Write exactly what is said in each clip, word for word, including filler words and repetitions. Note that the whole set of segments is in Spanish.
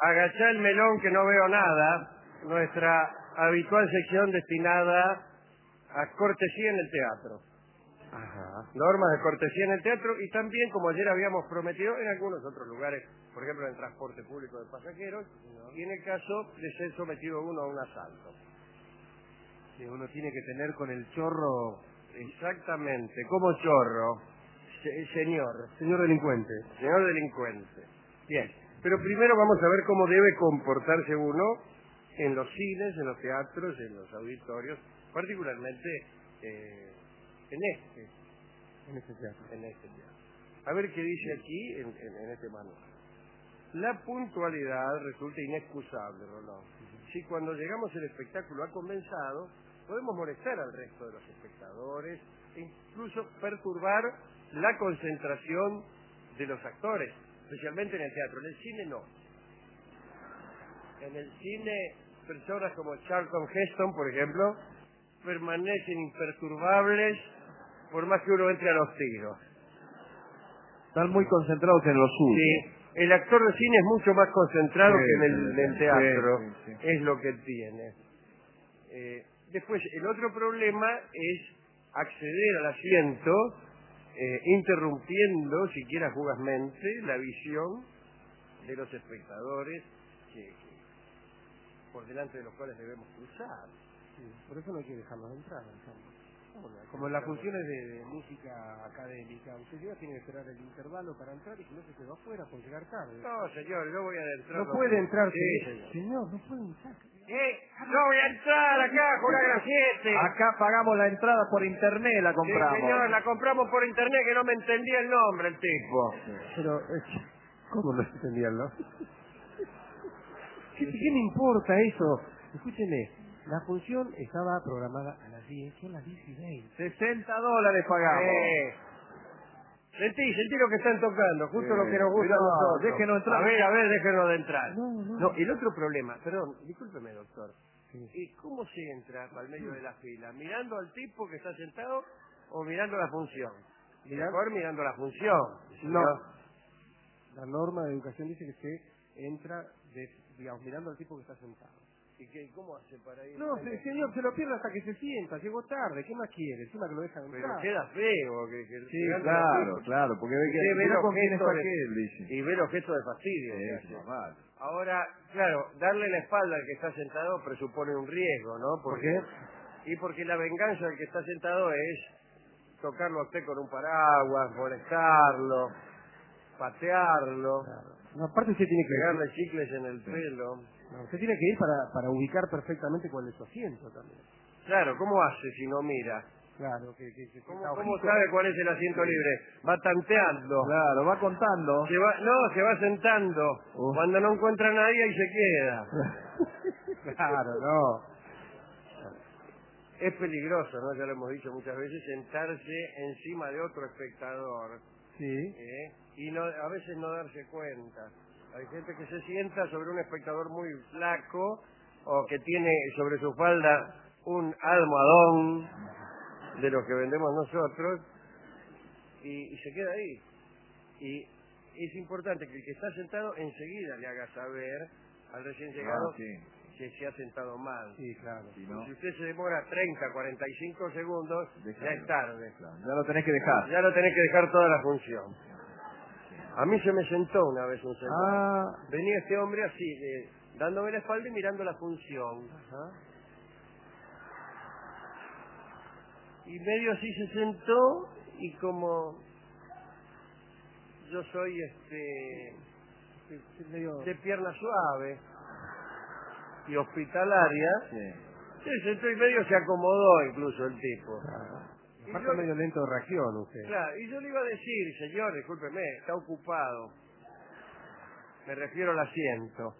Agachá el melón que no veo nada, nuestra habitual sección destinada a cortesía en el teatro. Ajá. Normas de cortesía en el teatro y también, como ayer habíamos prometido, en algunos otros lugares, por ejemplo, en el transporte público de pasajeros, y en el caso de ser sometido uno a un asalto. Que uno tiene que tener con el chorro... Exactamente, como chorro, se, señor. Señor delincuente. Señor delincuente. Bien, pero primero vamos a ver cómo debe comportarse uno en los cines, en los teatros, en los auditorios, particularmente eh, en este, En este teatro. en este teatro. A ver qué dice aquí en, en, en este manual. La puntualidad resulta inexcusable, Rolón. Si cuando llegamos el espectáculo ha comenzado, podemos molestar al resto de los espectadores e incluso perturbar la concentración de los actores, especialmente en el teatro. En el cine no. En el cine, personas como Charlton Heston, por ejemplo, permanecen imperturbables por más que uno entre a los tiros. Están muy concentrados en lo suyo. Sí, el actor de cine es mucho más concentrado Sí, que en el, sí, en el sí, teatro, sí, sí, sí. es lo que tiene. Eh, después, el otro problema es acceder al asiento, eh, interrumpiendo, siquiera fugazmente, la visión de los espectadores que, que, por delante de los cuales debemos cruzar. Sí, por eso no hay que dejarlos entrar. ¿Cómo no hay que Como en las dejarlos? funciones de, de música académica, usted llega, tiene que esperar el intervalo para entrar y que no se quedó afuera por llegar tarde. No, señor, yo voy a entrar. No puede entrar, Sí, señor. Señor, no puede entrar. ¿Qué? Yo voy a entrar acá, Julián siete. Acá pagamos la entrada por internet, la compramos. Sí, señor, la compramos por internet, que no me entendía el nombre el tipo. Pero, eh, ¿cómo no entenderlo? ¿Qué, ¿Qué me importa eso? Escúcheme, la función estaba programada a las diez, son las diez y veinte. sesenta dólares pagamos. Eh, sentí, sentí lo que están tocando, justo Eh, lo que nos gusta pero a nosotros. déjenos entrar. A ver, a ver, déjenos de entrar. No, no. No, el otro problema, perdón, discúlpeme, doctor. Sí. ¿Y cómo se entra al medio de la fila? ¿Mirando al tipo que está sentado o mirando la función? Mirá- Mejor mirando la función. No. ¿no? La norma de educación dice que se entra, de, digamos, mirando al tipo que está sentado. ¿Y qué, cómo hace para ir? No, se- señor, se lo pierde hasta que se sienta, llegó tarde, ¿qué más quiere? Encima que lo dejan Pero entrar. queda feo. Que, que Sí, mirando claro, la- claro, porque ve Usted que ve mira los con quién gestos está de- aquel, dice. y ve los gestos de fastidio. Sí, que es hace. normal. Ahora, claro, darle la espalda al que está sentado presupone un riesgo, ¿no? ¿Por Porque, qué? Y porque la venganza del que está sentado es tocarlo a usted con un paraguas, molestarlo, patearlo, No, aparte usted tiene que pegarle chicles en el pelo. no, usted tiene que ir para, para ubicar perfectamente cuál es su asiento también. Claro, ¿cómo hace si no mira? Claro, que, que, que ¿Cómo, está cómo ojito. sabe cuál es el asiento libre? Va tanteando. Claro, va contando. Se va, no, se va sentando. Oh. Cuando no encuentra a nadie, ahí se queda. Claro, no. Es peligroso, ¿no? Ya lo hemos dicho muchas veces, sentarse encima de otro espectador. Sí. ¿eh? Y no, a veces no darse cuenta. Hay gente que se sienta sobre un espectador muy flaco o que tiene sobre su falda un almohadón de los que vendemos nosotros y, y se queda ahí. Y es importante que el que está sentado enseguida le haga saber al recién llegado Ah, sí. que se ha sentado mal. Sí, claro. Si no, Si usted se demora treinta, cuarenta y cinco segundos, ya Déjalo. es tarde. claro, ya lo tenés que dejar. Ya lo tenés que dejar toda la función. A mí se me sentó una vez un sentado. Ah, Venía este hombre así, eh, dándome la espalda y mirando la función. ajá. Y medio así se sentó y como yo soy este Sí, sí, medio... de pierna suave y hospitalaria, Sí. se sentó y medio se acomodó incluso el tipo. Claro. Y Aparte yo- medio lento de reacción usted. Claro, y yo le iba a decir, señor, discúlpeme, está ocupado. Me refiero al asiento.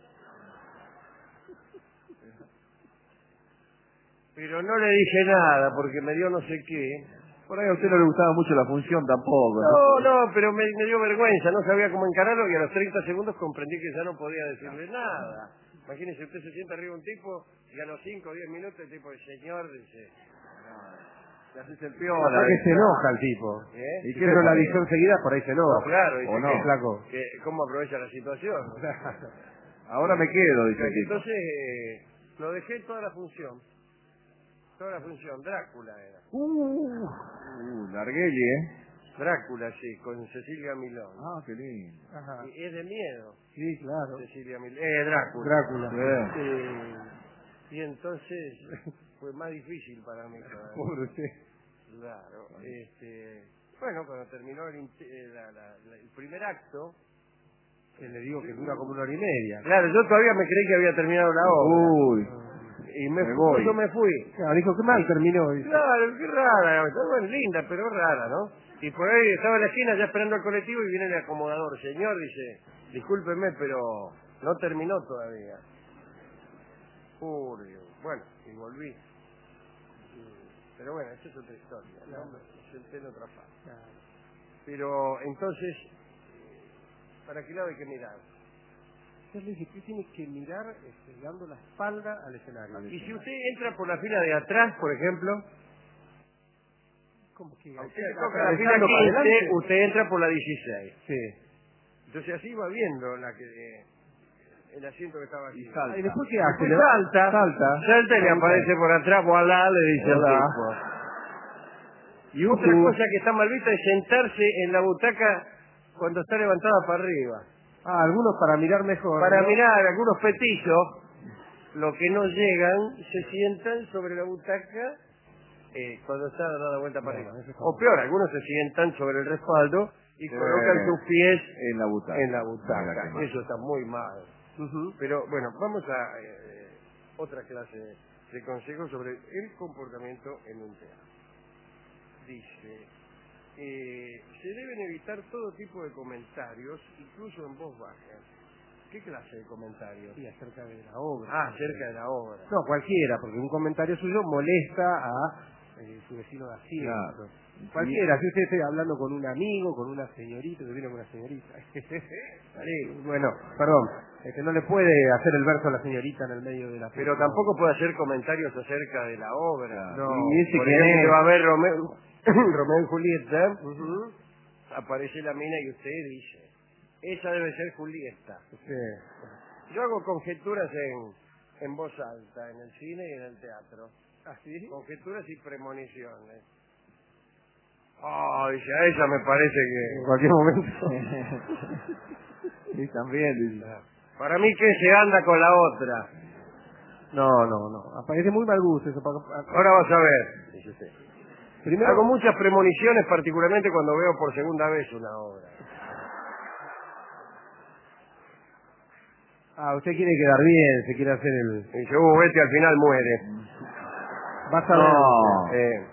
Pero no le dije nada porque me dio no sé qué. Por ahí a usted no le gustaba mucho la función tampoco. No, no, pero me, me dio vergüenza, no sabía cómo encararlo y a los treinta segundos comprendí que ya no podía decirle nada. Imagínese, usted se sienta arriba de un tipo y a los cinco o diez minutos el tipo, señor, dice... Se hace el Capaz piola. que se enoja el tipo. ¿eh? ¿Y Si qué usted no le la parece? avisó enseguida, por ahí se enoja. No, claro, dice ¿O no? que, Flaco. que cómo aprovecha la situación. Claro. Ahora me quedo, dice el tipo. Entonces, eh, lo dejé toda la función. Toda la función. Drácula era. Uh, uh Larguelli, ¿eh? Drácula, sí, con Cecilia Milón. Ah, qué lindo. Ajá. Y es de miedo. Sí, claro. Cecilia Milón. Eh, Drácula. Drácula. Sí. Eh, y entonces fue más difícil para mí todavía. Pobre usted. Claro. Este, bueno, cuando terminó el, int- eh, la- la- la- el primer acto, Que le digo que dura como una hora y media. claro, yo todavía me creí que había terminado la obra. Uy. Y me, me fui, voy. yo me fui. Claro, dijo que mal terminó. Dice. Claro, qué rara, está bueno, linda, pero rara, ¿no? Y por ahí estaba en la esquina ya esperando el colectivo y viene el acomodador. Señor, dice, discúlpeme, pero no terminó todavía. Uy, bueno, y volví. Y- Pero bueno, esa es otra historia, ¿no? Me senté en otra parte. Claro. Pero entonces, ¿para qué lado hay que mirar? Yo le dije, usted tiene que mirar este, dando la espalda al escenario. Y si usted entra por la fila de atrás, por ejemplo, Como que a usted le toca la fila atravesando para quince, adelante. usted entra por la dieciséis. Sí. Entonces así va viendo la que el asiento que estaba aquí. Y salta. ¿Y después qué hace? Después Le va- salta, Salta. salta y le aparece por atrás, voilà, le dice al Hola. tipo. Y otra Ujú. cosa que está mal vista es sentarse en la butaca cuando está levantada para arriba. Ah, algunos para mirar mejor. Para ¿no? mirar, algunos petizos, los que no llegan, se sientan sobre la butaca eh, cuando está dada vuelta para Bueno, arriba. eso está O peor, algunos se sientan sobre el respaldo y Sí. colocan sus pies En la butaca. en la Mira butaca. qué mal. Eso está muy mal. Ujú. Pero bueno, vamos a eh, otra clase de consejos sobre el comportamiento en un teatro. Dice, eh, se deben evitar todo tipo de comentarios, incluso en voz baja. ¿Qué clase de comentarios? Sí, acerca de la obra. Ah, acerca de la obra. No, cualquiera, porque un comentario suyo molesta a eh, su vecino de asiento. Claro. Cualquiera, si usted está hablando con un amigo, con una señorita, que viene con una señorita. Sí, bueno, perdón, es que no le puede hacer el verso a la señorita en el medio de la Pero tampoco puede hacer comentarios acerca de la obra. No. Y ese Por que ejemplo, va a ver Romeo, Romeo y Julieta, aparece la mina y usted dice, esa debe ser Julieta. Sí. Yo hago conjeturas en, en voz alta, en el cine y en el teatro. ¿Así? Conjeturas y premoniciones. Oh, dice, a ella me parece En que... cualquier momento. Sí, también. dice. Para mí que se anda con la otra. No, no, no. Aparece muy mal gusto eso. para- Ahora vas a ver, dice usted. Primero, Hago muchas premoniciones, particularmente cuando veo por segunda vez una obra. ah, usted quiere quedar bien, se quiere hacer el... Y dice, uh, este al final muere. Vas a No. ver. Eh,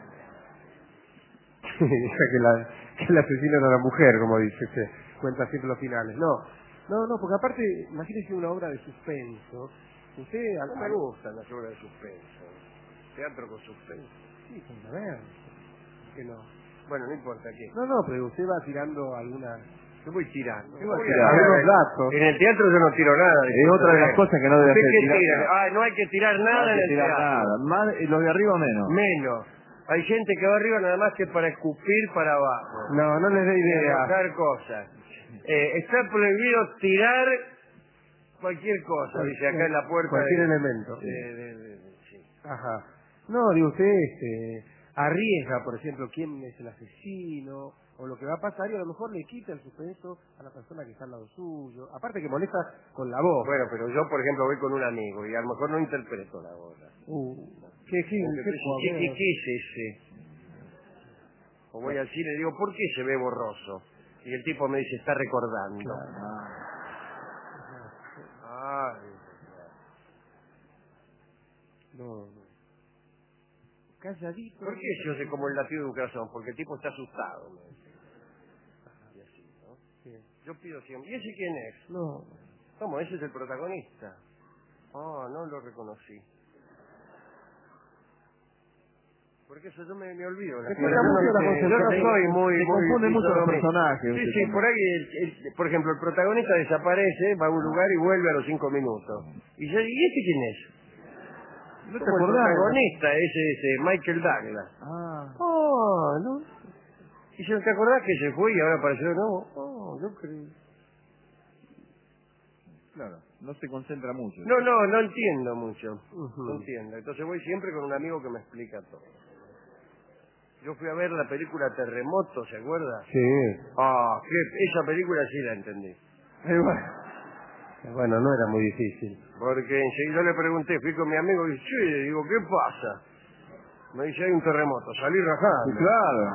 Dice que, la, que el asesino era la mujer, como dice usted. Cuenta siempre los finales. No, no, no, porque aparte, imagínese una obra de suspenso. Usted... no me gustan las obras de suspenso. Teatro con suspenso. Sí, con a ver. Que no. Bueno, no importa qué. No, no, pero usted va tirando alguna... Yo voy tirando. ¿Qué va a Voy tirar? Algunos datos. En el teatro yo no tiro nada. Es otra de las cosas que no debe ¿Usted hacer. qué tirar- tira? Ah, no hay que tirar No nada hay en que el tirar teatro. nada. Más, eh, los de arriba menos. Menos. Hay gente que va arriba nada más que para escupir para abajo. No, no les dé Y idea. arrojar cosas. Eh, está prohibido tirar cualquier cosa, dice acá en la puerta. Cualquier de- elemento. de- de- de- de- sí. Ajá. No, digo, usted este, arriesga, por ejemplo, quién es el asesino, o lo que va a pasar, y a lo mejor le quita el suspenso a la persona que está al lado suyo. Aparte que molesta con la voz. Bueno, pero yo, por ejemplo, voy con un amigo y a lo mejor no interpreto la obra. Uh, ¿qué, qué, qué, ¿Qué, qué, qué, qué es ese? O voy al cine y digo, ¿por qué se ve borroso? Y el tipo me dice, está recordando. Ah, No, no. Calladito. ¿por qué yo sé como el latido de un corazón? Porque el tipo está asustado. Me dice. Y así, ¿no? Sí. Yo pido siempre, ¿y ese quién es? No. ¿Cómo? Ese es el protagonista. Ah, no lo reconocí. Porque eso yo me, me olvido. Se Yo cuenta mucho la no, yo no concentración. soy muy... Se muy confunden mucho los fisonomía. personajes. Sí, usted sí, también. por ahí, el- el- por ejemplo, el protagonista desaparece, va a un lugar y vuelve a los cinco minutos. Y yo, ¿y este quién es? ¿No te Como el acordás? protagonista, ese, ese Michael Douglas. Ah. Oh, ¿no? Y si no te acordás que se fue y ahora apareció de nuevo. Oh, yo creo. Claro. no se concentra mucho. No, no, no entiendo mucho. Ujú. No entiendo. Entonces voy siempre con un amigo que me explica todo. Yo fui a ver la película Terremoto, ¿se acuerda? Sí. Ah, que esa película sí la entendí. Eh, bueno. Bueno, no era muy difícil. Porque enseguida yo le pregunté, fui con mi amigo y sí, le digo, ¿qué pasa? Me dice, hay un terremoto, salí Sí, rajando. claro.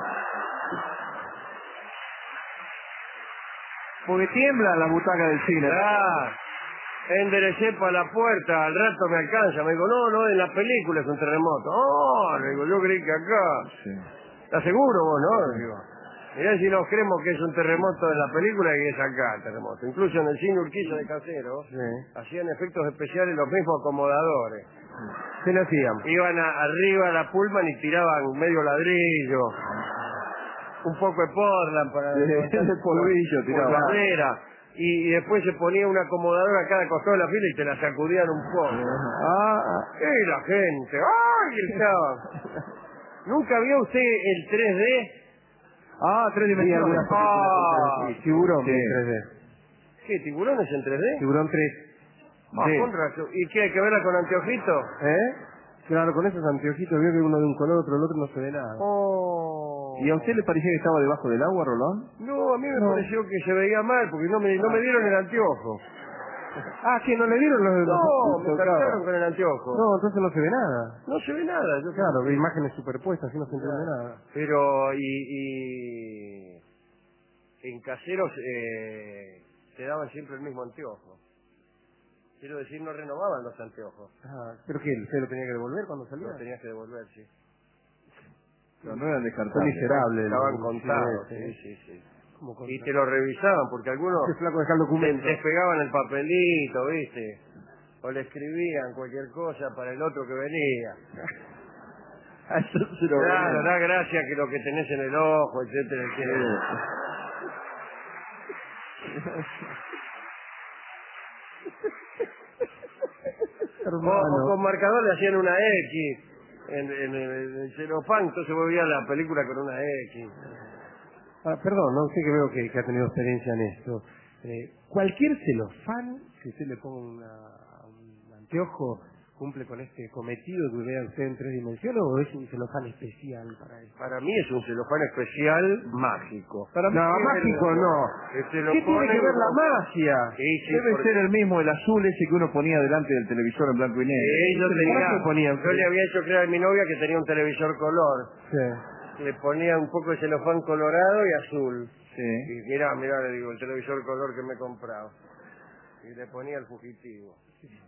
Porque tiembla la butaca del cine. Ah, enderecé para la puerta, al rato me alcanza. Me dijo, no, no, en la película es un terremoto. Oh, le digo, yo creí que acá. Sí. ¿Estás seguro vos, no? Le digo, mirá si nos creemos que es un terremoto en la película y que es acá el terremoto. Incluso en el cine Urquiza de Casero, Sí. hacían efectos especiales los mismos acomodadores. ¿Qué le hacían? Iban a- arriba a la Pullman y tiraban medio ladrillo, un poco de portland para Sí, levantar el polvillo por tiraba. madera, y, y después se ponía un acomodador a cada costado de la fila y te la sacudían un poco. Ah, ¡Y la gente! ¡Ay! Gritaban. ¿Nunca vio usted el tres D? ah, tres dimensiones. algunas Ah, Sí, tiburón sí. en tres D. ¿Qué, tiburones en tres D? Tiburón tres. Ah, Sí. con razón. ¿Y qué, hay que verla con anteojito? ¿Eh? Claro, con esos anteojitos veo que uno de un color, otro del otro, no se ve nada. Oh. ¿Y a usted le parecía que estaba debajo del agua, Rolón? No, a mí me No. pareció que se veía mal, porque no me, no me dieron el anteojo. Ah, ¿que no le dieron los de los No, me ojitos? sacaron Claro. con el anteojo. No, entonces no se ve nada. No se ve nada. Yo Claro, creo ve que- imágenes superpuestas, así no se entiende Claro. nada. Pero, y, y en caseros eh, te daban siempre el mismo anteojo. Quiero decir, no renovaban los anteojos. Ah, ¿pero qué? ¿Usted lo tenía que devolver cuando salía? Los tenías que devolver, sí. No, no eran Fue descartables. miserable. el- Estaban el contados, cine, sí, ¿eh? sí, sí. ¿Cómo Y contar? te lo revisaban, porque algunos Ese flaco deja el te documento. despegaban el papelito, ¿viste? O le escribían cualquier cosa para el otro que venía. Eso se lo Claro, da gracia que lo que tenés en el ojo, etcétera, etcétera. O, o Hermano. con marcador le hacían una X en, en, en el celofán, entonces volvía la película con una X. Ah, perdón, no sé que veo que, que ha tenido experiencia en esto. Eh, cualquier celofán, si usted le ponga una- un anteojo, cumple con este cometido que vea usted en tres dimensiones, o es un celofán especial para eso. Para mí es un celofán especial mágico. Para mí No, es mágico el- no. Este lo ¿Qué tiene ponen- que ver la magia? Sí, sí, Debe porque- ser el mismo, el azul ese que uno ponía delante del televisor en blanco y negro. Sí, yo, ¿Cómo tenía- se ponía? yo le había hecho creer a mi novia que tenía un televisor color. Sí. Le ponía un poco de celofán colorado y azul. Sí. Y mirá, mirá, le digo, el televisor color que me he comprado. Y le ponía el fugitivo.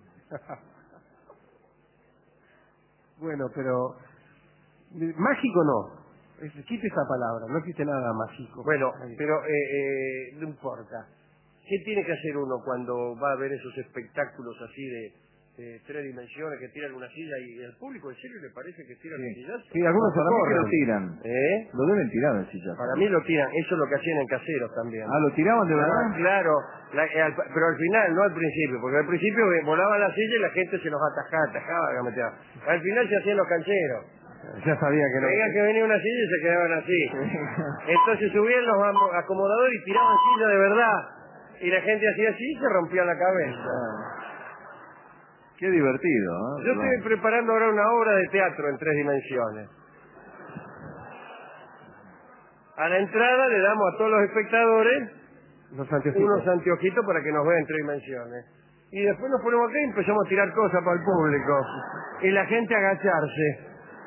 Bueno, pero eh, mágico no. Es- quite esa palabra, no existe nada mágico. Bueno, Ahí. pero eh, eh, no importa. ¿Qué tiene que hacer uno cuando va a ver esos espectáculos así de, de tres dimensiones que tiran una silla y el público en serio le parece que tiran el Sí. sillazo? Sí, algunos se Para mí que lo corren. tiran. ¿Eh? Lo deben tirar el sillazo. Para mí lo tiran, eso es lo que hacían en caseros también. Ah, ¿lo tiraban de Ah, verdad? claro, la- eh, al- pero al final, no al principio, porque al principio eh, volaba la silla y la gente se los atajaba, atajaba, la metía. Al final se hacían los cancheros. Ya sabía que no. Veían que venía una silla y se quedaban así. Entonces subían los amo- acomodadores y tiraban silla de verdad. Y la gente hacía así y se rompía la cabeza. Qué divertido, ¿no? Yo estoy preparando ahora una obra de teatro en tres dimensiones. A la entrada le damos a todos los espectadores Los anteojitos. unos anteojitos para que nos vean en tres dimensiones. Y después nos ponemos acá y empezamos a tirar cosas para el público. Y la gente a agacharse.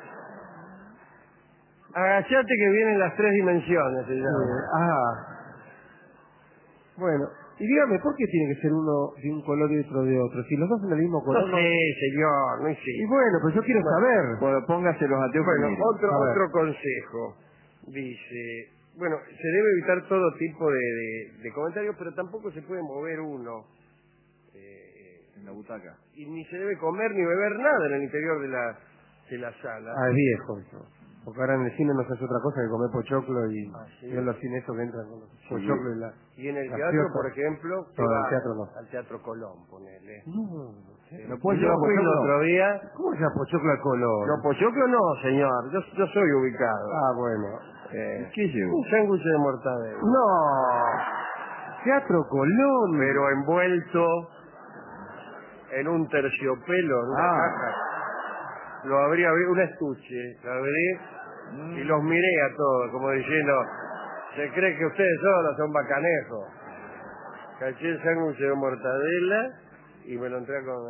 Agachate que vienen las tres dimensiones, se llama. Eh, ah. Bueno, y dígame, ¿por qué tiene que ser uno de un color y otro de otro? Si los dos son del mismo color. No sé, señor, no Y existe. bueno, pues yo quiero saber. Bueno, póngase los anteojos. Bueno, y mire. otro, A ver. otro consejo. Dice, bueno, se debe evitar todo tipo de, de- de comentarios, pero tampoco se puede mover uno. eh, En la butaca. y ni se debe comer ni beber nada en el interior de la, de la sala. Ah, es viejo eso. Porque ahora en el cine no se hace otra cosa que comer pochoclo y, Ah, sí. y en los cines esos que entran con los pochoclo y la... Y en el gaseosa. teatro, por ejemplo, se No, en el va teatro no. al Teatro Colón, ponele. No, no sé. ¿No puede Yo llevar fui el pochoclo? otro día. ¿Cómo se llama pochoclo al color? No, pochoclo no, señor. Yo, yo soy ubicado. Ah, bueno. Eh, ¿Qué llevo? un sándwich de mortadela. No. Teatro Colón. Pero envuelto en un terciopelo, en una Ah. caja. Lo abrí, abrí un estuche, lo abrí Mm. y los miré a todos, como diciendo, se cree que ustedes solos son bacanejos. Caché el sándwich de mortadela y me lo entré con...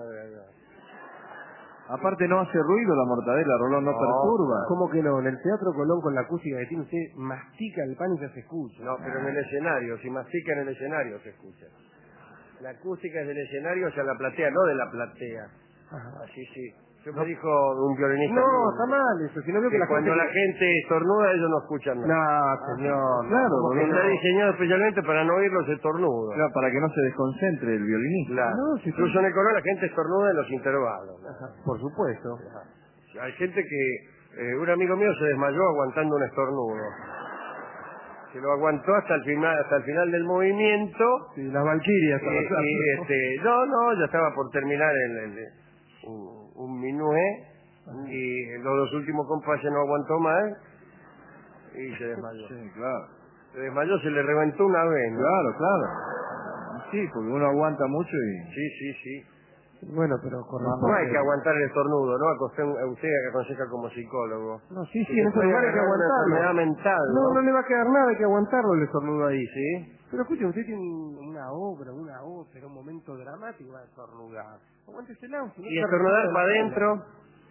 Aparte no hace ruido la mortadela, Rolón, no, No, perturba. ¿Cómo que no? En el Teatro Colón, con la acústica que tiene usted, mastica el pan y ya se escucha. No, pero en el escenario, si mastica en el escenario se escucha. La acústica es del escenario hacia la platea, no de la platea. Ajá. Así sí. Yo me dijo un violinista... No, muy- está mal eso. Si no veo que, que la cuando gente... la gente estornuda ellos no escuchan nada. No, señor. claro, ¿cómo que Está no? diseñado especialmente para no oír los estornudos. Claro, para que no se desconcentre el violinista. Claro. No, si Incluso en el color la gente estornuda en los intervalos. ¿no? Ajá, por supuesto. Hay gente que... eh, un amigo mío se desmayó aguantando un estornudo. Se lo aguantó hasta el final, hasta el final del movimiento. Sí, las valquirias. Y, y, este, no, no, ya estaba por terminar el, el- un, un minué y los dos últimos compases no aguantó más y se desmayó. Sí, claro. Se desmayó, se le reventó una vez, ¿no? Claro, claro. Sí, porque uno aguanta mucho y... Sí, sí, sí. Bueno, pero con No, no hay que aguantar el estornudo, ¿no? Usted, usted aconseja como psicólogo. No, sí, sí, Porque en ese puede lugar hay que agarrar una aguantarlo. enfermedad mental, No, ¿no? no le va a quedar nada, hay que aguantarlo el estornudo ahí. Sí. Pero escuche, usted tiene un- una obra, una ópera, un momento dramático, va a estornudar. Aguántesela, si no ¿Y se estornudar recupera para la adentro?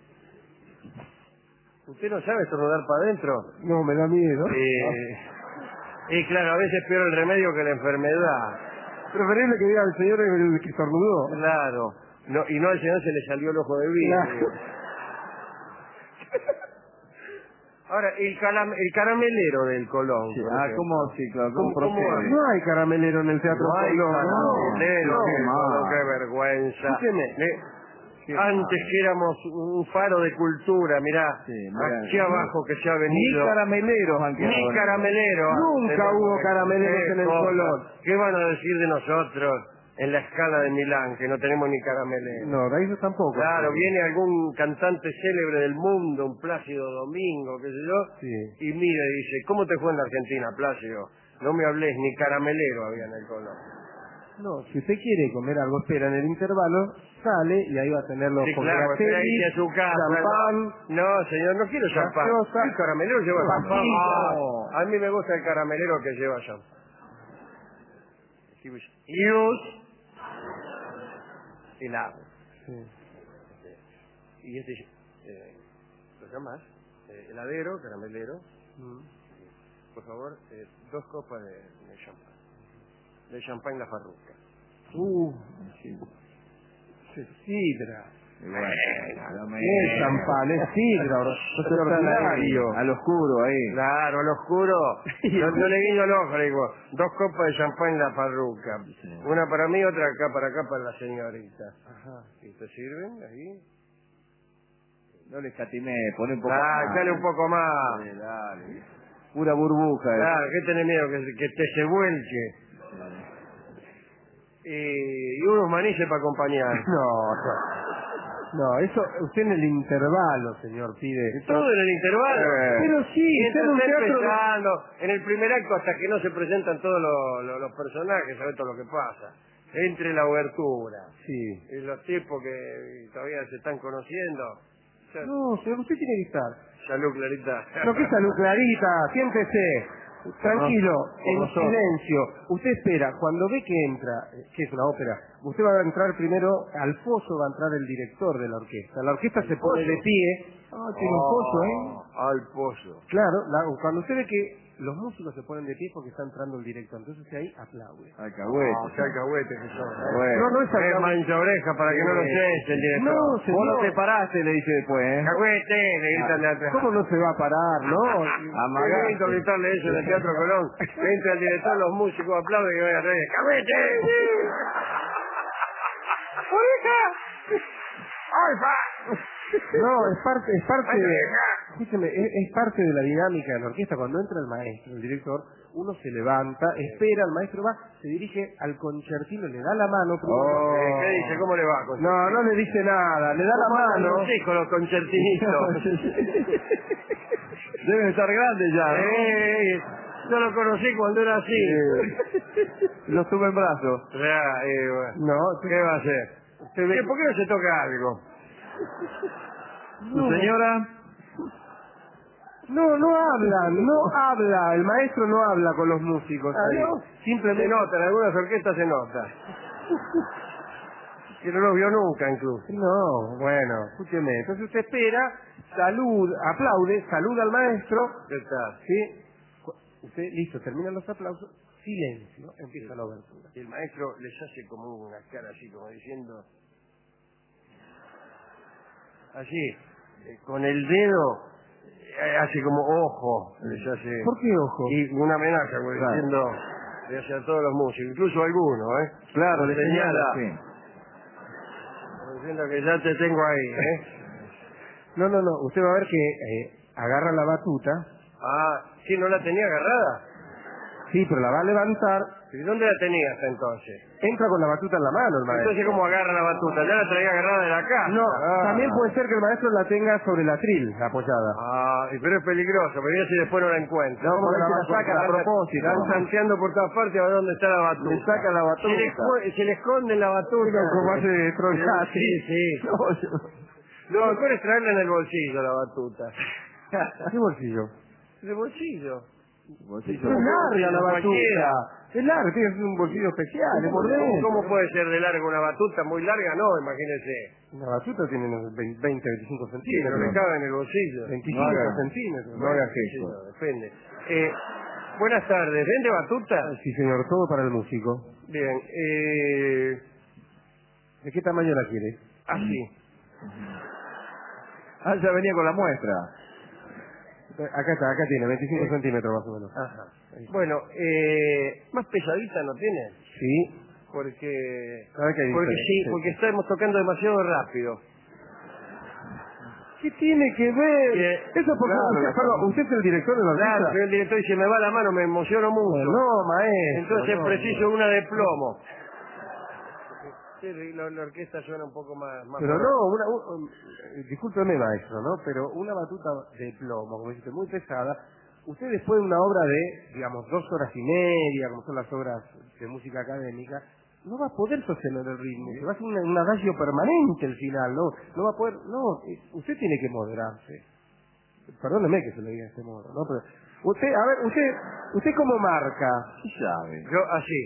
¿Usted no sabe estornudar para adentro? sala. No, me da miedo. Eh, y claro, a veces es peor el remedio que la enfermedad. Preferible que diga el señor el que estornudó. Claro. No, y no al señor se le salió el ojo de vidrio. Ahora, el, calam- el caramelero del Colón. Sí, por ah, ejemplo. ¿cómo? Sí, claro, ¿cómo ¿Cómo- cómo procede? No hay caramelero en el Teatro No hay Colón. caramelero, no, qué, qué Colón, mal. qué vergüenza. Escúcheme. Le- Qué Antes mal. que éramos un faro de cultura, mirá, Sí, mirá. aquí abajo que se ha Ni venido. carameleros han quedado. Ni caramelero. Nunca Tenemos hubo que- carameleros qué en el cosa. Colón. ¿Qué van a decir de nosotros en la escala de Milán, que no tenemos ni caramelero? No, de ellos tampoco. Claro, viene algún cantante célebre del mundo, un Plácido Domingo, qué sé yo, Sí. y mira y dice, ¿cómo te fue en la Argentina, Plácido? No me hables, ni caramelero había en el Colón. No, si usted quiere comer algo, espera en el intervalo, sale y ahí va a tener los Sí, claro, espera ahí a su casa. champán. No, señor, no quiero champán. Gaseosa. El caramelero lleva champán. Pastillas. Ah, a mí me gusta el caramelero que lleva champán. Yus. Helado. Sí. Y este, eh, ¿lo llamas? Eh, heladero, caramelero. Mm. Por favor, eh, dos copas de, de champán. De champán La Farruca. Uh, se sidra. Bueno, No es champán, es sidra. Eso está ahí, al oscuro ahí. Claro, al oscuro. Yo, yo le guiño el ojo, le digo, dos copas de champán La Farruca. Sí. Una para mí, otra acá para acá para la señorita. Ajá. ¿Y te sirven ahí? No le escatimé, pone un poco Ah, más. dale un poco más. Dale, dale. Pura burbuja. Claro, ¿qué tenés miedo? Que, que te se vuelque. Y, y unos manices para acompañar. No, no. No, eso, usted en el intervalo, señor, pide. Todo en el intervalo. Eh. Pero sí, Mientras está en un está teatro. empezando, en el primer acto, hasta que no se presentan todos los, los- los personajes, sabe todo lo que pasa. Entre la obertura. Sí. Y los tipos que todavía se están conociendo. Ya- No, señor, usted tiene que estar. Salud, Clarita. No, que salud, Clarita, siéntese. Tranquilo, en nosotros. silencio. Usted espera, cuando ve que entra, eh, que es una ópera, usted va a entrar primero, al foso va a entrar el director de la orquesta. La orquesta se pone de pie. Ah, tiene un pozo, ¿eh? Al pozo. Claro, la- cuando usted ve que los músicos se ponen de pie porque está entrando el director, entonces ahí aplaude. Alcahuete. No, qué alcahuete que son. ¿eh? Bueno. No, no es Es alcahuete. mancha oreja para que no lo eche el director. No, Vos no señor. te paraste, le dice después, ¿eh? Alcahuete, le gritan de atrás. ¿Cómo no se va a parar, no? Qué lindo gritarle eso en el Teatro Colón. Entra el director, los músicos aplauden y vayan a reír. ¡Alcahuete! ¡Oreja! ¡Ay, pa! No, es parte, es parte Ay, de, vieja. escúcheme, es, es parte de la dinámica de la orquesta. Cuando entra el maestro, el director, uno se levanta, espera, el maestro va, se dirige al concertino, le da la mano. primero. Oh. Eh, ¿Qué dice? ¿Cómo le va? Con No, no le dice nada, le da la mano. los hijos, los concertinitos. Deben estar grandes ya, ¿no? Eh, yo lo conocí cuando era así. Los tuve en brazos. Ya, eh, bueno. No, ¿Qué va a hacer? Usted ve- ¿Qué, ¿Por qué no se toca algo? ¿Su señora? No, no habla, no habla. El maestro no habla con los músicos. Ah, ahí. ¿no? Simplemente... Se nota, en algunas orquestas se nota. Que no lo vio nunca, incluso. No, bueno, escúcheme. Entonces usted espera, salud, aplaude, saluda al maestro. ¿Qué tal? ¿Sí? Usted, listo, terminan los aplausos. Silencio, empieza la obertura. Y el maestro les hace como una cara así, como diciendo... Así, eh, con el dedo, eh, hace como ojo, les hace... ¿Por qué ojo? Y una amenaza, como Claro. diciendo... Le hace a todos los músicos, incluso a algunos, ¿eh? Claro, le señala. señala. Sí. Como diciendo que ya te tengo ahí, ¿eh? No, no, no. Usted va a ver que eh, agarra la batuta. Ah, ¿sí no la tenía agarrada? Sí, pero la va a levantar. ¿Y dónde la tenía hasta entonces? Entra con la batuta en la mano el maestro. Entonces, ¿cómo agarra la batuta? Ya la traía agarrada de la casa. No, Ah. también puede ser que el maestro la tenga sobre el atril, apoyada. Ah, y pero es peligroso, pero ya si después no la encuentra. No, ¿Cómo porque la la va a saca sacar? a propósito. Están tanteando por todas partes a ver dónde está la batuta. Le saca la batuta. Se le, esco- se le esconde la batuta. Como hace Trollati. Sí, sí. No, yo- Lo mejor es traerla en el bolsillo, la batuta. ¿Qué bolsillo? ¿De bolsillo? Bolsillo. Es larga la Cualquiera. batuta. Es larga, tiene que ser un bolsillo especial, es por ¿Cómo, dentro. cómo puede ser de larga una batuta? Muy larga no, imagínese. La batuta tiene unos veinte, veinticinco Sí, pero centímetros. le cabe en el bolsillo. veinticinco No haga- centímetros. no haga Sí, gesto. no, depende. Eh, buenas tardes, ¿vende batuta? Sí, señor, todo para el músico. Bien, eh... ¿De qué tamaño la quiere? así. Ah, ya venía con la muestra. Acá está, acá tiene, veinticinco centímetros más o menos. Ajá. Bueno, eh, más pesadita no tiene, Sí. porque ¿Sabe qué hay porque sí, diferencia? porque estamos tocando demasiado rápido. ¿Qué tiene que ver? Que- Eso porque claro, usted, la- perdón, usted es el director de la orquesta. Claro, soy el director y se me va la mano, me emociono mucho. No, maestro. Entonces no, preciso no. una de plomo. Sí, la, la orquesta suena un poco más... más Pero fuerte. no, una, un- um, discúlpeme maestro, ¿no? Pero una batuta de plomo, como dice, muy pesada, usted después de una obra de, digamos, dos horas y media, como son las obras de música académica, no va a poder sostener el ritmo, se va a hacer un adagio permanente el final, ¿no? No va a poder, no, eh, usted tiene que moderarse. Perdóneme que se lo diga de este modo, ¿no? Pero usted, a ver, usted, usted cómo marca. Sí sabe. Yo así.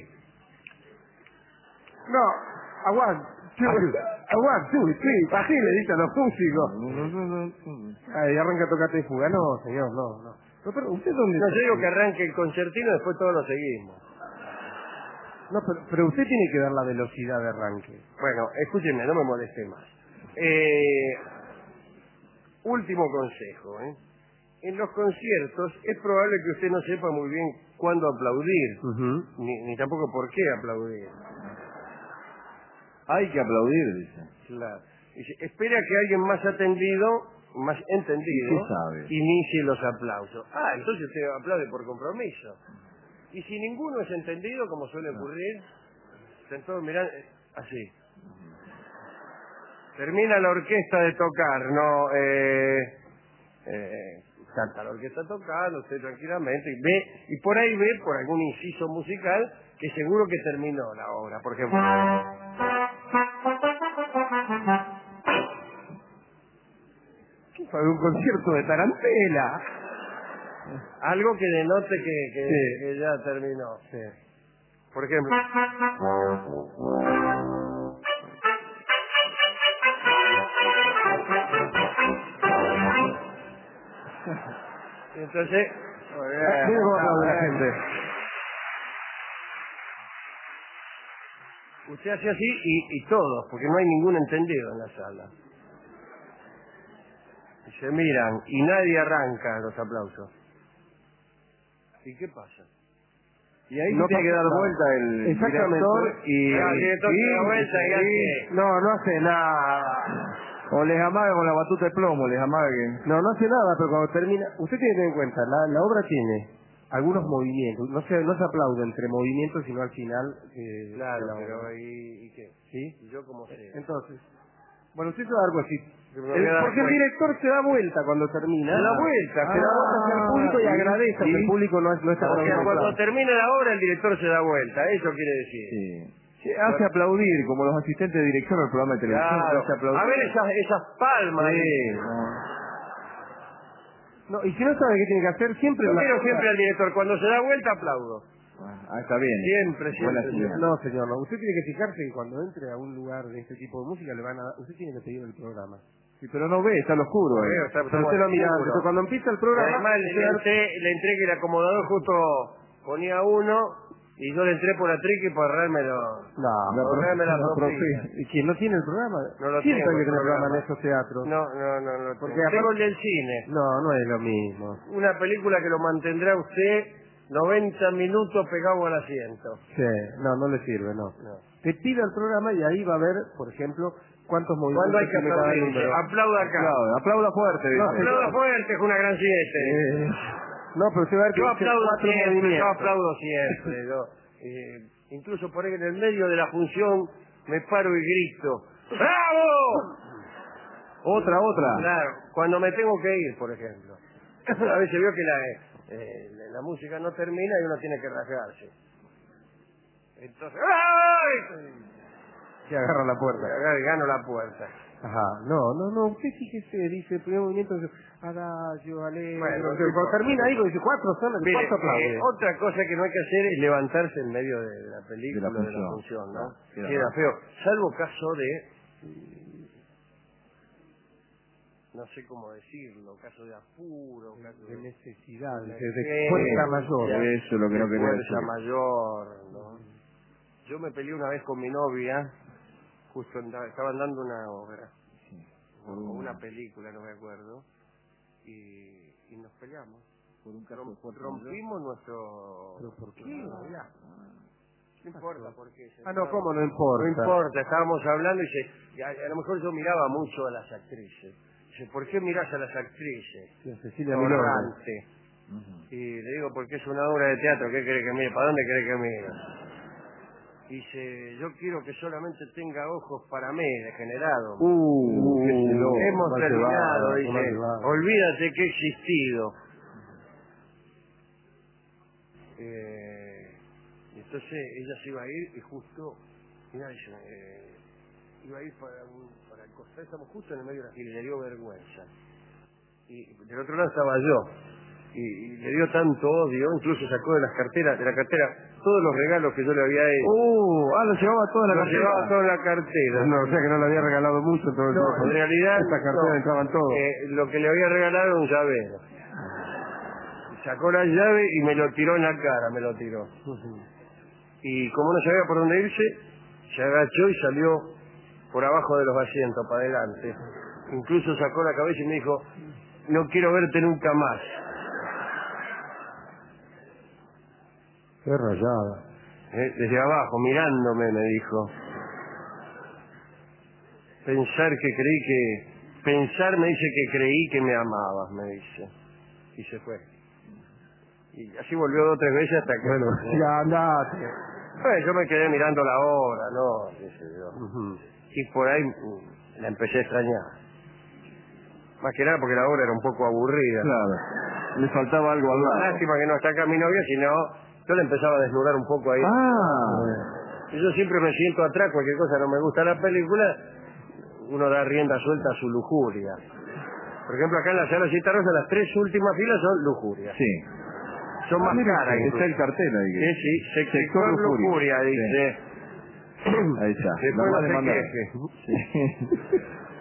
No, aguante. Aguante, sí, así le dicen a los músicos. Ay, arranca tocate de fuga. No, señor, no, no. Pero, pero, ¿usted dónde No, está? yo digo que arranque el concertino y después todos lo seguimos. No, pero, pero usted tiene que dar la velocidad de arranque. Bueno, escúcheme, no me moleste más. Eh, último consejo, ¿eh? En los conciertos es probable que usted no sepa muy bien cuándo aplaudir, ni, ni tampoco por qué aplaudir. Hay que aplaudir, dice. Claro. Dice, espera que alguien más atendido, más entendido, ¿Qué sabe? inicie los aplausos. Ah, entonces usted aplaude por compromiso. Y si ninguno es entendido, como suele ocurrir, están todos mirando, eh, así. Termina la orquesta de tocar, no, eh, eh, canta la orquesta tocando, usted tranquilamente, y ve, y por ahí ve, por algún inciso musical, que seguro que terminó la obra, por ejemplo. ¿Qué fue? Un concierto de tarantela. Algo que denote que, que, Sí. que ya terminó. Sí. Por ejemplo. Entonces, Ah, mire cómo aplaude la gente. usted hace así y, y todos, porque no hay ningún entendido en la sala. Y se miran y nadie arranca los aplausos. ¿Y qué pasa? Y ahí No se tiene que pasa dar nada. vuelta el Exactamente. director y... Claro, el director sí, se da vuelta y sí. hace- No, no hace nada. O les amaga con la batuta de plomo, les amague. No, no hace nada, pero cuando termina... Usted tiene que tener en cuenta, la, la obra tiene algunos movimientos. No se, no se aplaude entre movimientos, sino al final... eh, Claro, de la pero obra. ¿y, y qué? ¿Sí? ¿Y yo cómo sé? Entonces... Bueno, usted se va a dar algo así. Me voy a El- dar porque el cuenta. director se da vuelta cuando termina. Se da vuelta, Se da vuelta hacia el público y Ah, agradece sí. que el público no, es- no está O sea, con un cuando aplauso. termina la obra el director se da vuelta, eso quiere decir. Sí. Sí, hace aplaudir, como los asistentes de dirección del programa de televisión. Claro. Hace aplaudir. A ver esas, esas palmas. Sí, No, y si no sabe qué tiene que hacer, siempre... Yo la- miro siempre al director, cuando se da vuelta aplaudo. Ah, está bien. Siempre, Buena siempre, señal. No, señor, no. Usted tiene que fijarse que cuando entre a un lugar de este tipo de música, le van a... usted tiene que pedir el programa. Sí, pero no ve, está al oscuro. No eh. veo, está- Pero usted lo mira, seguro. entonces cuando empieza el Y programa... además le, usted- le entré, le entré que el acomodador justo ponía uno y yo le entré por la triqui para ahorrármelo. No, La Por ahorrarme la no, propina. profe. ¿Y quién no tiene el programa? No lo Siempre tengo, hay que el tener programa en programa. esos teatros. No, no, no, no. Porque Tengo, tengo aparte- el del cine. No, no es lo mismo. Una película que lo mantendrá usted noventa minutos pegado al asiento. Sí, no, no le sirve, no. No. Te pida el programa y ahí va a ver, por ejemplo, cuántos ¿Cuándo movimientos hay que tiene cada aplaudir? número. Aplauda acá. Aplauda, aplauda fuerte. dice. No, Aplauda fuerte, es una gran siete. Eh, no, pero usted va a ver que Yo dice aplaudo cuatro siempre, yo movimientos. aplaudo siempre. yo, eh, incluso por ahí en el medio de la función me paro y grito. ¡Bravo! Otra, otra. Claro, cuando me tengo que ir, por ejemplo. A veces veo que la, eh, la música no termina y uno tiene que rasgarse. Entonces, ¡ay! Se agarra la puerta. Y gano la puerta. Ajá, no, no, no, usted fíjese, dice, el primer movimiento, dice, adagio, alegro, Bueno, entonces, no cuando importa. termina ahí, dice, cuatro son, Mire, cuatro aplaude. eh, otra cosa que no hay que hacer es levantarse en medio de la película, De la de la función. función, ¿no? No, queda Queda mal. feo. Salvo caso de, no sé cómo decirlo, caso de apuro, caso De de, necesidad, de dice, de emergencia, fuerza mayor. Eso es lo que de no quería fuerza decir. mayor, ¿no? Yo me peleé una vez con mi novia, justo andaba- estaban dando una obra, o una película, no me acuerdo, y, y nos peleamos. Por un caso de Rom- fuerza rompimos nuestro... ¿Pero por qué? Mirá, no importa por qué. Ah, no, ¿cómo no importa? No importa, estábamos hablando y, se, y a, a lo mejor yo miraba mucho a las actrices. Dice, ¿por qué mirás a las actrices? Sí, a Cecilia Milorno. Torrante. Ujú. Y le digo, porque es una obra de teatro, ¿qué cree que mire? ¿Para dónde cree que mire? Dice, yo quiero que solamente tenga ojos para mí, degenerado. Uh, qué celoso. Hemos mal terminado, llevado, dice, mal llevado. olvídate que he existido. Eh, entonces ella se iba a ir y justo, mira, dice, eh, iba a ir para, un, para el costado, estamos justo en el medio de la fila y le dio vergüenza. Y del otro lado estaba yo. Y, y le dio tanto odio, incluso sacó de las carteras, de la cartera, todos los regalos que yo le había hecho. Uh, ah, lo llevaba toda la Lo cartera. llevaba toda la cartera. No, o sea que no le había regalado mucho todo el No, tiempo. en realidad Esta cartera no. entraban todos. Eh, lo que le había regalado era un llavero. Sacó la llave y me lo tiró en la cara, me lo tiró. Y como no sabía por dónde irse, se agachó y salió por abajo de los asientos, para adelante. Incluso sacó la cabeza y me dijo, no quiero verte nunca más. Qué rayada. Eh, Desde abajo, mirándome, me dijo. Pensar que creí que... Pensar me dice que creí que me amabas, me dice. Y se fue. Y así volvió dos o tres veces hasta que... Bueno, ya andate. Bueno, yo me quedé mirando la obra, ¿no? Qué sé yo. Ujú. Y por ahí mm, la empecé a extrañar. Más que nada porque la obra era un poco aburrida. Claro. Le faltaba algo al lado. Lástima que no está acá mi novia, sino yo le empezaba a desnudar un poco ahí. Ah. Y yo siempre me siento atrás, cualquier cosa no me gusta la película, uno da rienda suelta a su lujuria. Por ejemplo, acá en la sala Cita Rosa, las tres últimas filas son lujuria. Sí. Son más caras. Está incluso. el cartel ahí. Sí, sí, sector, Sector lujuria, lujuria, dice. Ahí está. Después La no más se demandada. queje. Sí.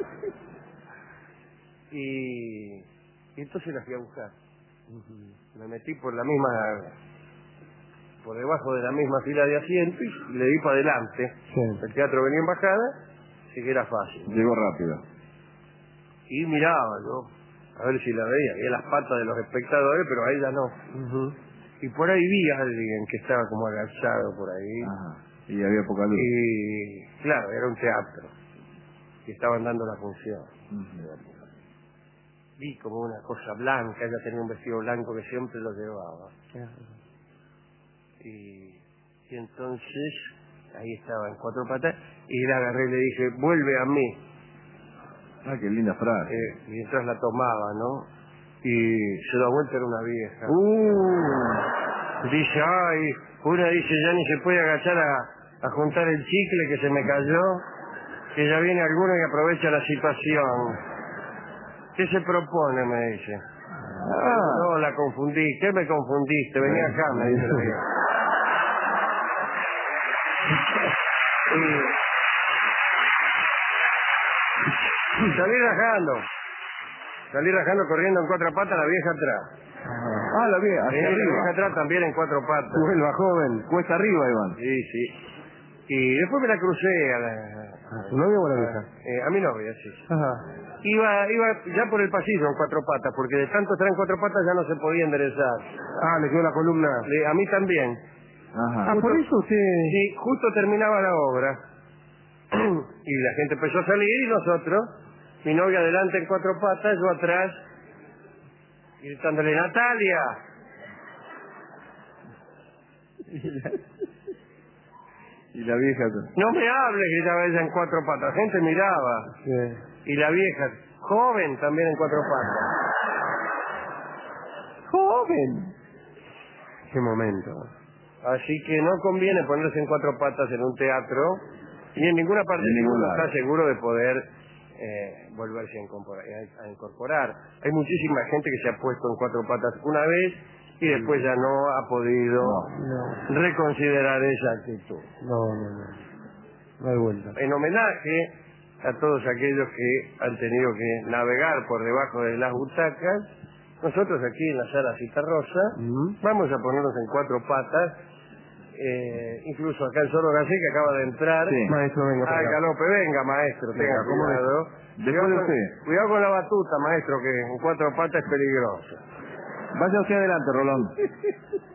Y, y entonces la fui a buscar. Me metí por la misma, por debajo de la misma fila de asientos y le di para adelante. Sí. El teatro venía en bajada, así que era fácil. Llegó rápido. Y miraba yo, a ver si la veía, veía las patas de los espectadores, pero a ella no. Ujú. Y por ahí vi a alguien que estaba como agachado por ahí. Ajá. Y había poca luz. Y claro, era un teatro. Y estaban dando la función. Ujú. Vi como una cosa blanca, ella tenía un vestido blanco que siempre lo llevaba. Y, y entonces, ahí estaba en cuatro patas, y la agarré y le dije, vuelve a mí. Ah, qué linda frase. Eh, mientras la tomaba, ¿no? Y se da vuelta, era una vieja. Uh. Dice, ay, una dice, ya ni se puede agachar a, a juntar el chicle que se me cayó, que ya viene alguno y aprovecha la situación. ¿Qué se propone? Me dice. Ah. No, la confundí. ¿Qué me confundiste? Vení acá, me dice la vieja. Y salí rajando. Salí rajando corriendo en cuatro patas, la vieja atrás. Ah, la vieja, hacia Eh, la arriba. vieja atrás también en cuatro patas. Vuelva, joven. Cuesta arriba, Iván. Sí, sí. Y después me la crucé a la... ¿A su novia o a la vieja? Eh, a mi novia, sí. Ajá. Iba, iba ya por el pasillo en cuatro patas, porque de tanto estar en cuatro patas ya no se podía enderezar. Ah, le quedó la columna. Le- a mí también. Ajá. Ah, por eso usted... Sí, justo terminaba la obra. Y la gente empezó a salir y nosotros, mi novia adelante en cuatro patas, yo atrás, gritándole, ¡Natalia! Y la vieja... No me hables, gritaba ella en cuatro patas. La gente miraba. Sí. Y la vieja, joven, también en cuatro patas. ¡Joven! ¡Qué momento! Así que no conviene ponerse en cuatro patas en un teatro y en ninguna parte En ningún uno lado. está seguro de poder eh, volverse a incorporar, a incorporar. Hay muchísima gente que se ha puesto en cuatro patas una vez y después ya no ha podido No. reconsiderar esa actitud. No, no, no. No hay vuelta. En homenaje a todos aquellos que han tenido que navegar por debajo de las butacas, nosotros aquí en la sala Citarrosa ¿Mm? vamos a ponernos en cuatro patas. Eh, incluso acá el Zorro Gallé, que acaba de entrar. Sí. Maestro, venga para Al acá. galope, venga, maestro, tenga Venga, ¿cómo cuidado. es? Después Cuidado de con, usted. cuidado con la batuta, maestro, que en cuatro patas es peligroso. Vaya usted adelante, Rolón.